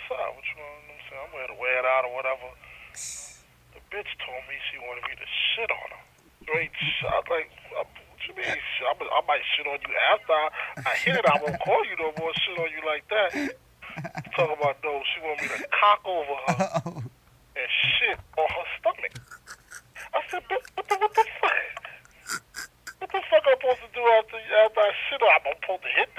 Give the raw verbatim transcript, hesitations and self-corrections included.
outside. What you want? I'm saying I'm ready to wear it out or whatever. The bitch told me she wanted me to shit on her. Straight shot. Like, what you mean? I, I might shit on you after I, I hit it. I won't call you no more. Shit on you like that. Talking about no, she want me to cock over her and shit on her stomach. I said, what the, what the fuck? What the fuck I'm supposed to do after, after I shit on her? I'm supposed to hit